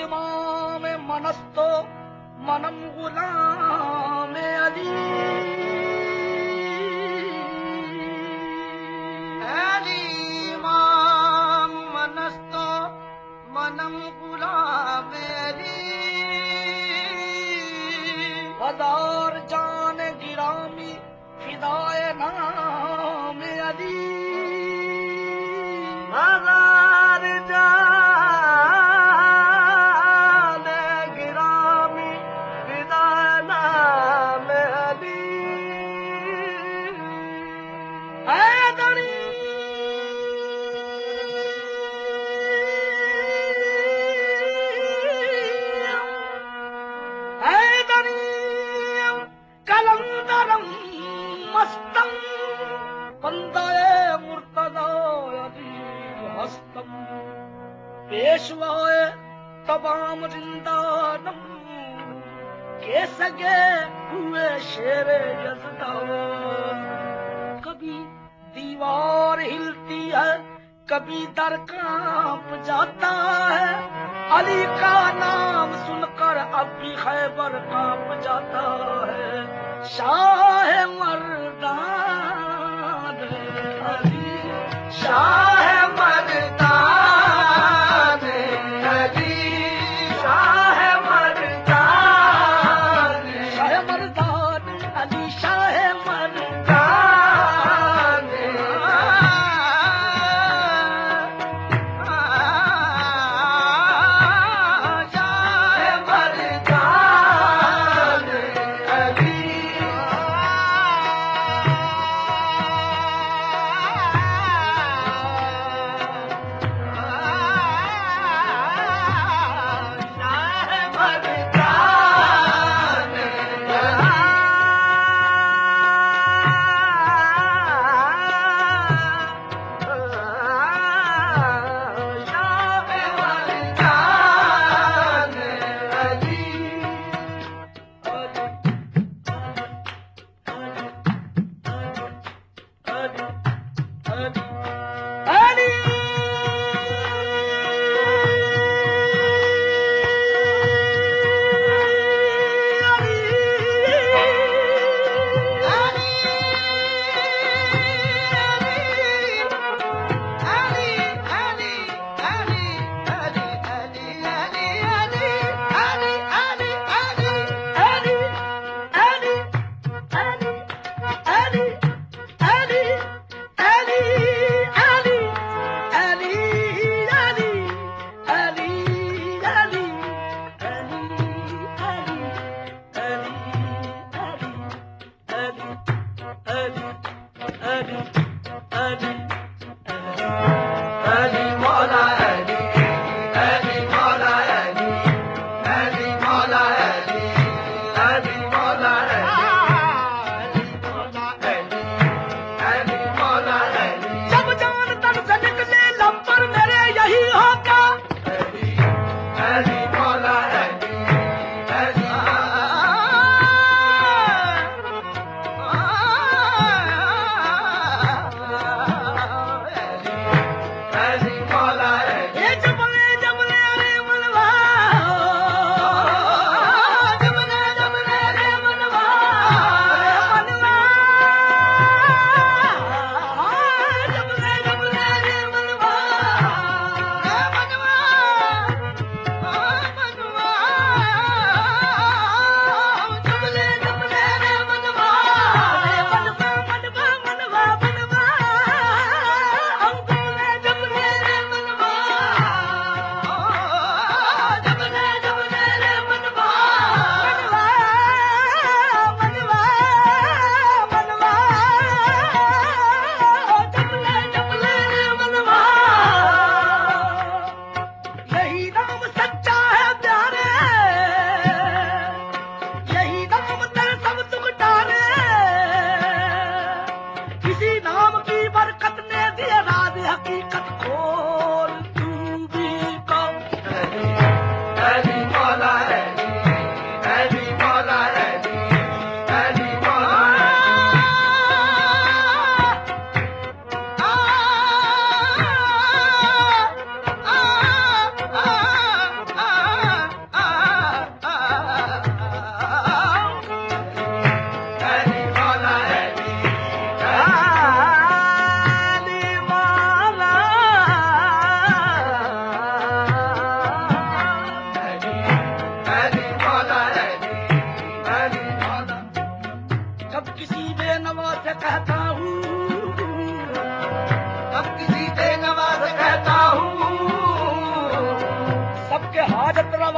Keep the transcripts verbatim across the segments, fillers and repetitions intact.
इमाम मनस्तो मनम गुलाम अली अली इमाम मनस्तो मनम गुलाम अली हजार जान गिरामी फिदाए नाम अली हजार जान गिरामी फिदाए नाम अली हैदरी हैदरी कलंदरम मस्तम बंदाए मुर्तदा अली हस्तम पेशवाए तमाम जिंदानम के सगे हुए शेरे यज़दा कभी दीवार हिलती है कभी दर कांप जाता है अली का नाम सुनकर अब भी खैबर कांप जाता है शाह मर्दान अली शाह मर्दान अली शाह मर्दान शाह मर्दान अली शाह मर्दान शाह मर्दान अली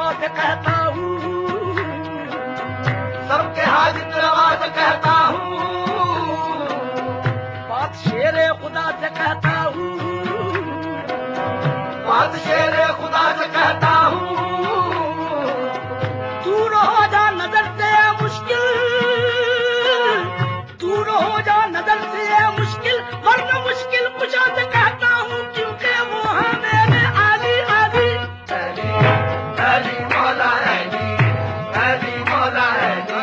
नवाज कहता हूँ, सबके हाजिर नवाज कहता हूँ, बात शेरे खुदा से कहता हूँ, बात शेरे खुदा से कहता हूँ, दूर हो जा नजर से मुश्किल, दूर हो जा नजर से मुश्किल, वरना मुश्किल कुशा से कहता हूँ, क्योंकि वो है मेरे आली आली। अली अली मौला अली, अली मौला अली,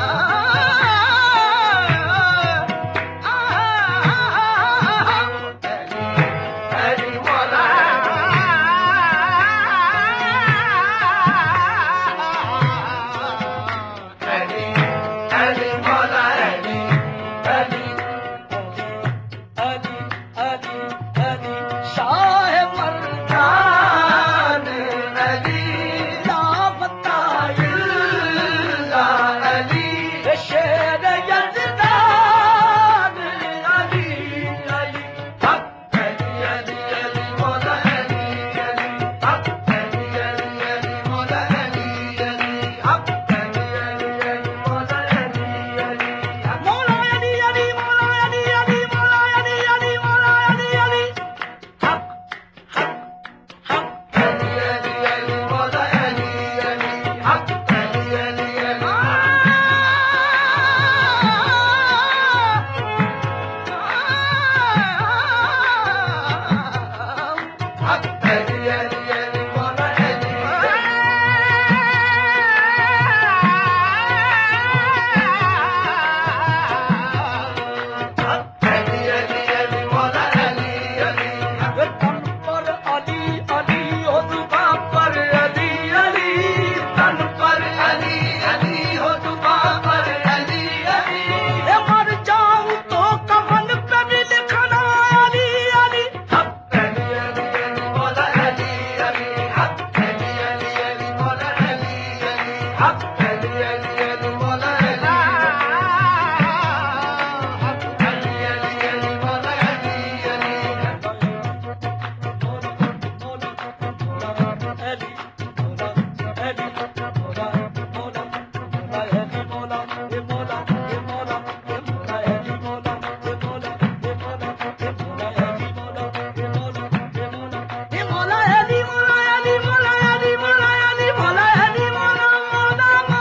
अली मौला अली, अली मौला अली, अली अली अली अली शाह मर्दान अली लापताई अली शेर यजदान अली अली हक अली अली अली मौला अली अली हक अली अली अली मौला अली अली हक अली अली अली मौला अली अली हक मौला अली अली मौला अली अली मौला अली अली मौला अली अली हक हक हक अली अली अली मौला अली अली हक अली अली अली हक अली अली अली मौला अली हक अली अली अली मौला अली अली तन पर अली अली हो जुबां पर अली अली तन पर अली अली हो जुबां पर अली अली ए मर जाऊं तो कफन पे भी लिखना अली अली हक अली अली अली मौला अली अली हक अली अली अली मौला अली अली हक अली अली अली मौला अली हक अली अली अली मौला अली अली मौला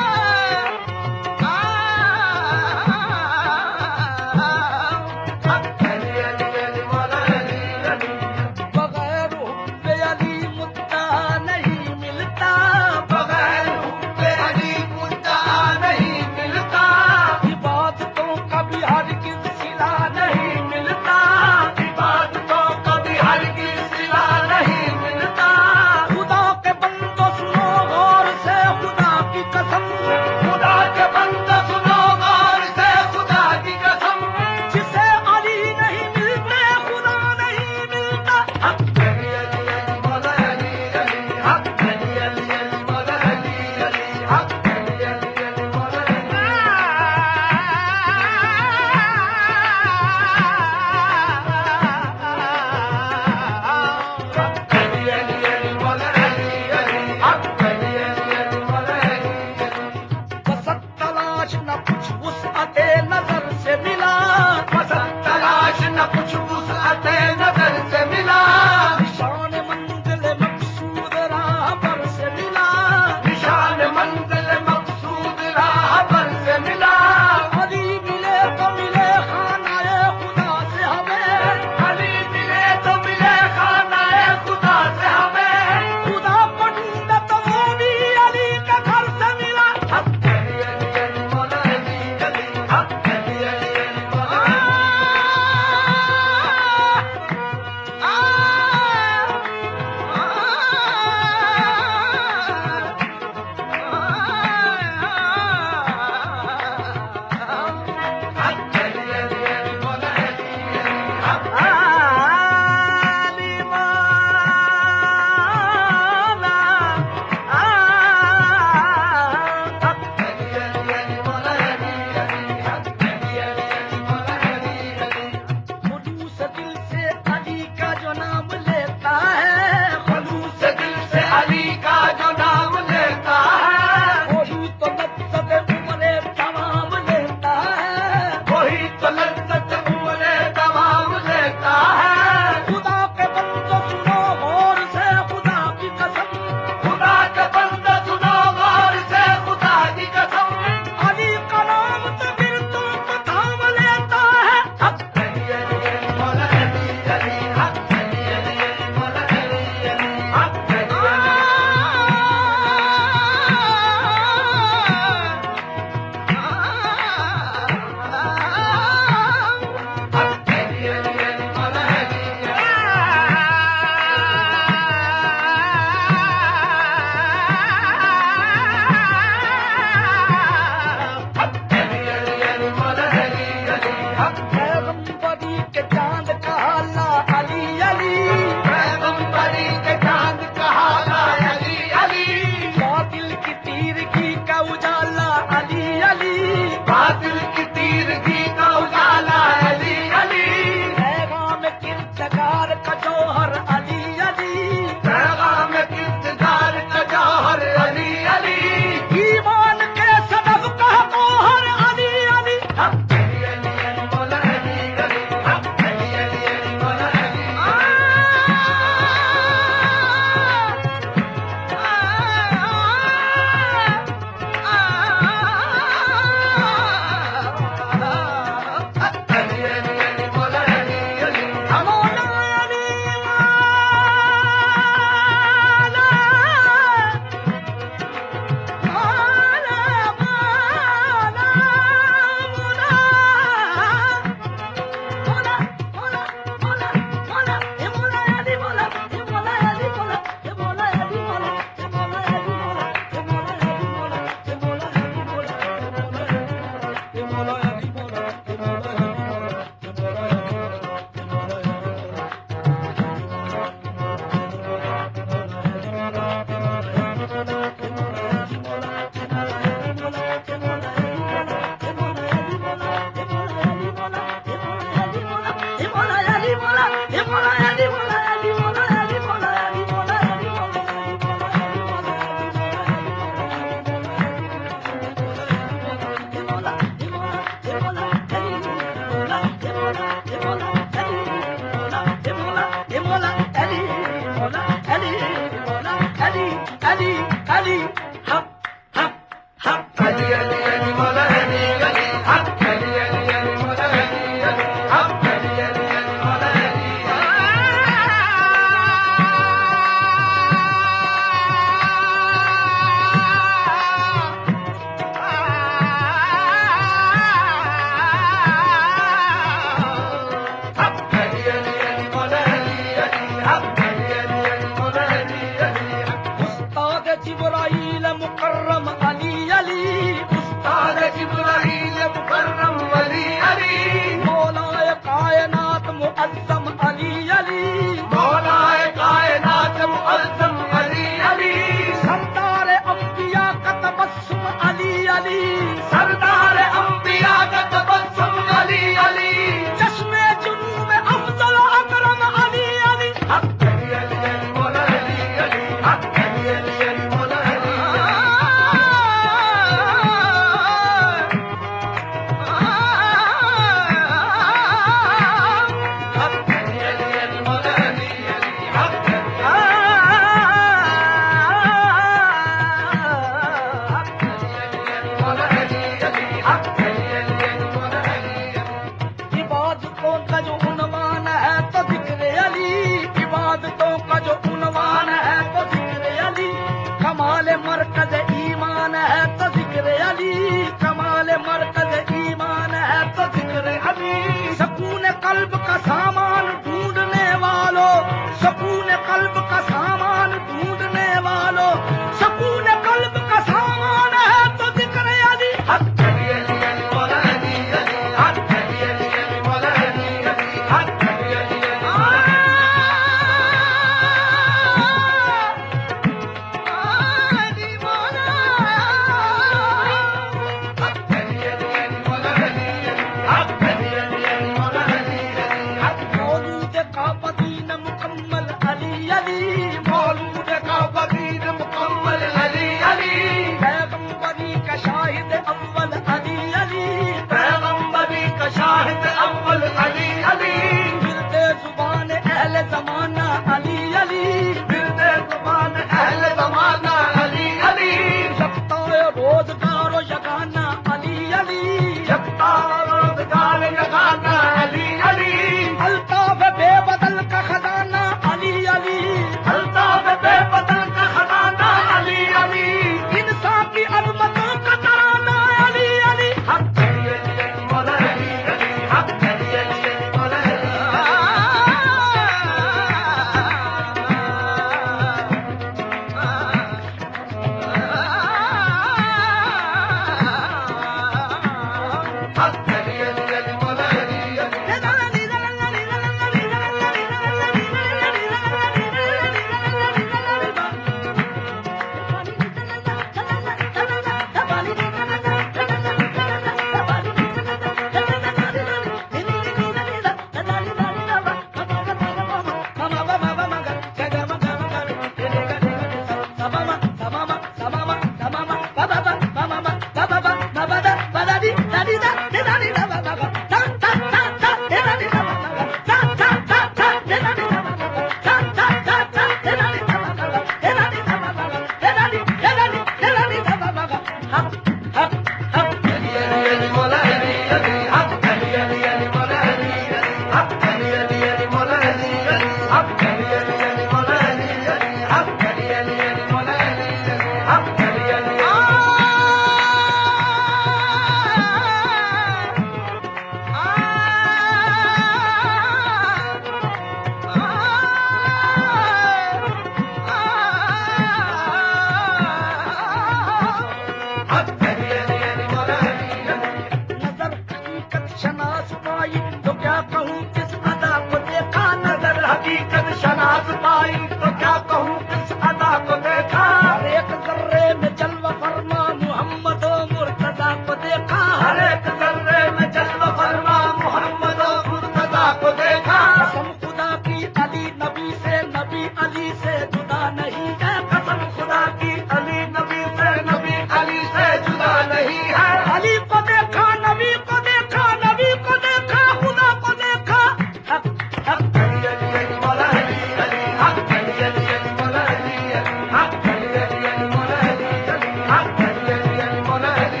हक अली अली अली मौला अली अली नजर हकीकत शनास पाई तो क्या कहूँ किस अदा को देखा, नजर हकीकत शनास पाई तो क्या कहूँ किस अदा को देखा, हर एक जर्रे में जलवा फरमा मोहम्मद मुर्तजा को देखा, हर एक जर्रे में जलवा फरमा मोहम्मद मुर्तजा को देखा, कसम खुदा की अली नबी से नबी अली से जुदा नहीं है, कसम खुदा की अली नबी से नबी अली से जुदा नहीं है, अली को देखा नबी को देखा नबी को देखा खुदा को देखा, हक हक अली अली अली मौला अली अली हक अली अली अली मौला अली अली हक अली अली अली मौला अली अली हक अली अली अली मौला अली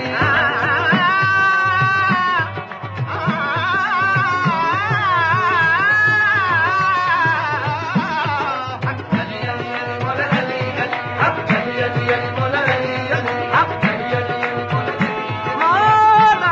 हक अली अली अली मौला अली अली हक अली अली अली मौला अली अली हक अली अली अली मौला अली मौला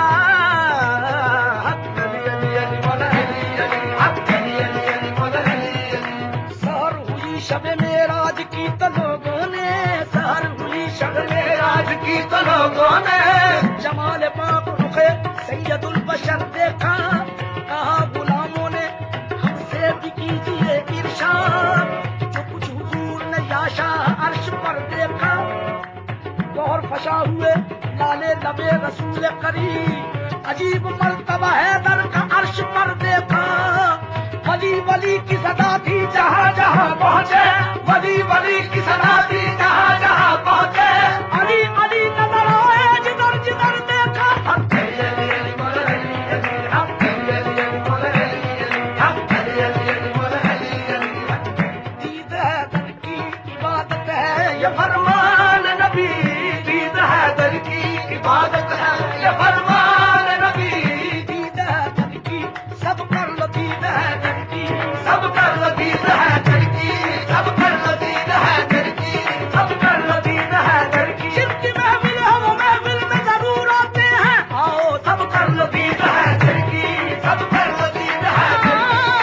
हक अली अली अली मौला अली अली हक अली अली अली मौला अली अली सहर हुई शब मेराज की तो लोगों ने, सहर हुई शब मेराज की तो लोगों ने जमाल पाक रुखे सैयदुल बशर देखा, कहा गुलामों ने हमसे भी कीजिए इरशाद, जो कुछ हुजूर ने याशा अर्श पर देखा, गौर फशा हुए लाले लबे रसूल करीम, अजीब मर्तबा है दर का अर्श पर देखा, वली वली की सदा थी जहाँ जहाँ पहुँचे, वली वली की सदा थी जहाँ जहाँ पहुँचे अली अली नजर आए जिधर जिधर देखा, हक अली अली अली मौला अली अली हक अली अली अली मौला अली अली हक अली अली अली मौला अली अली दीद है दर की इबादत है ये फरमान नबी दीद है दर की इबादत है ये फरमान नबी दीद है दर की सब कर लो दीद है दर की, सब कर लो दीद है दर की सब कर लो दीद है दर की सब कर लो दीद है दर की जिनकी महफिल है वो महफिल में जरूर आते हैं, आओ सब कर लो दीद है दर की सब कर लो दीद है दर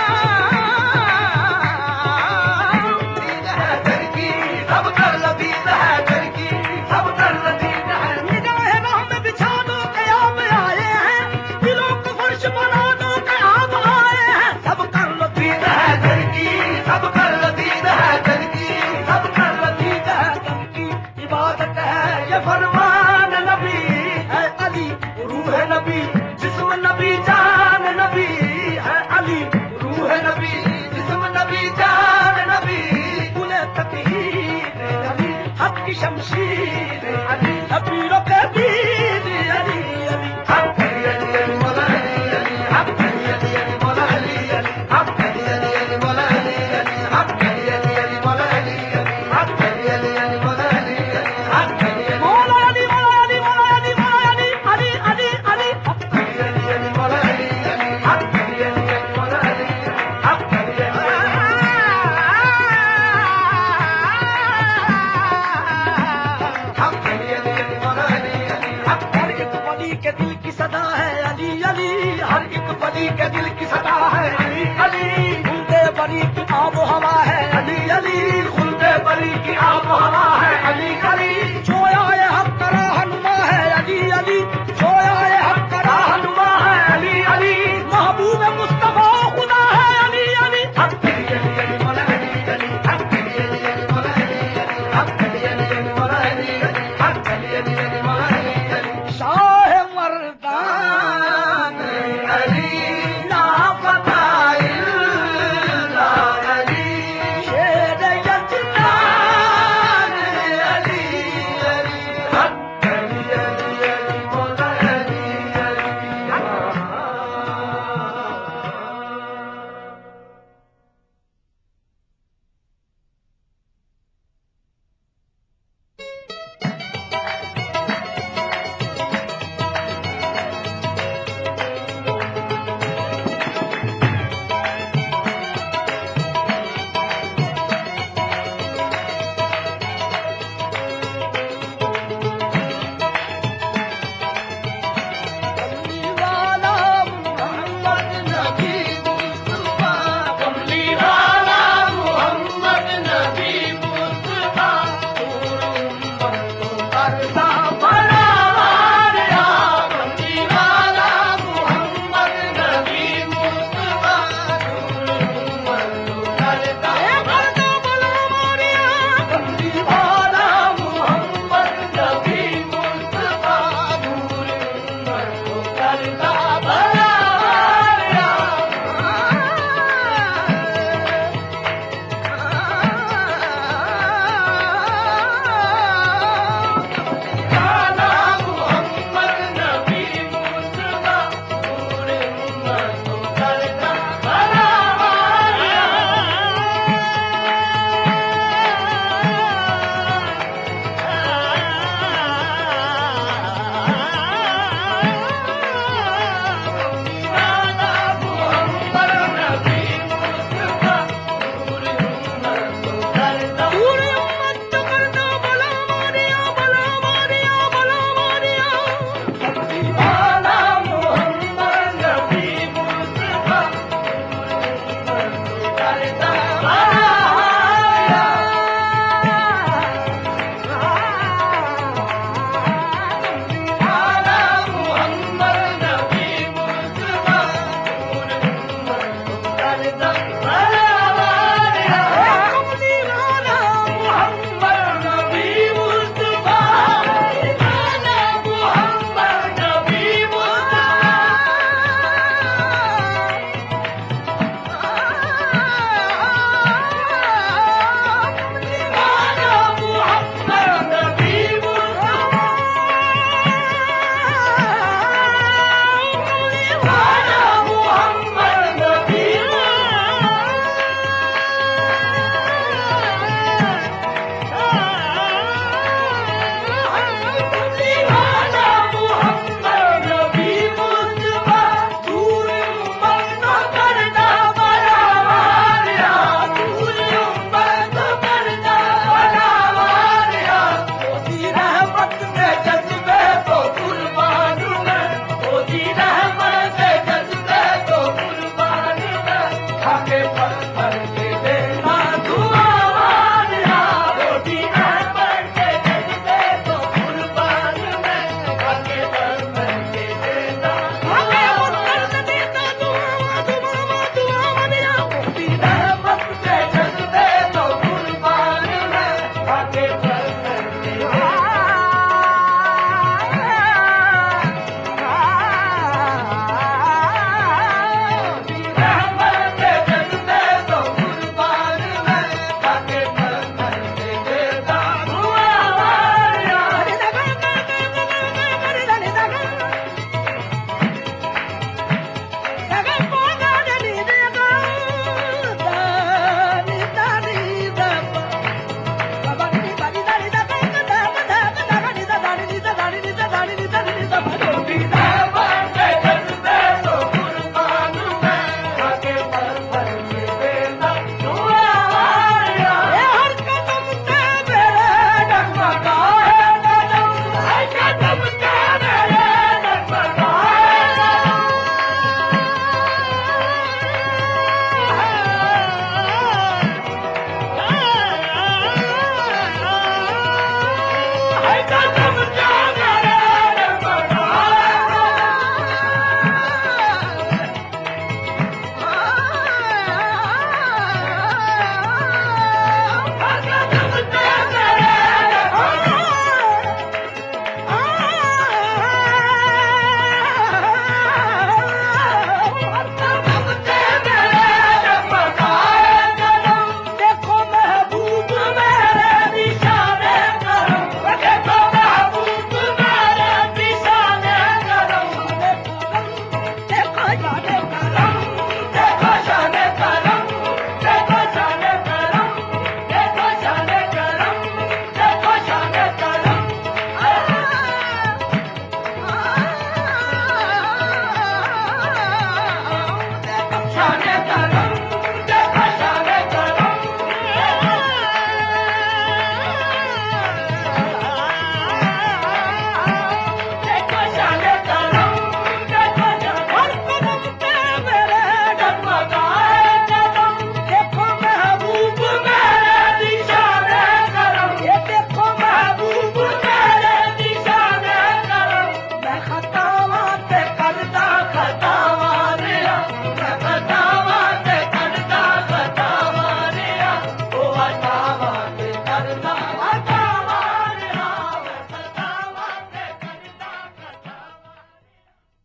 की दीद है दर की सब कर लो दीद है दर की सब कर लो दीद है निगाहें राह में बिछा दो कयाम आए हैं, दिलों को फर्श बना दो कयाम आए हैं, सब कर लो दीद है दर की सब कर लो दीद है दर की सब कर लो दीद दीद है दर की इबादत है ये ये फरमा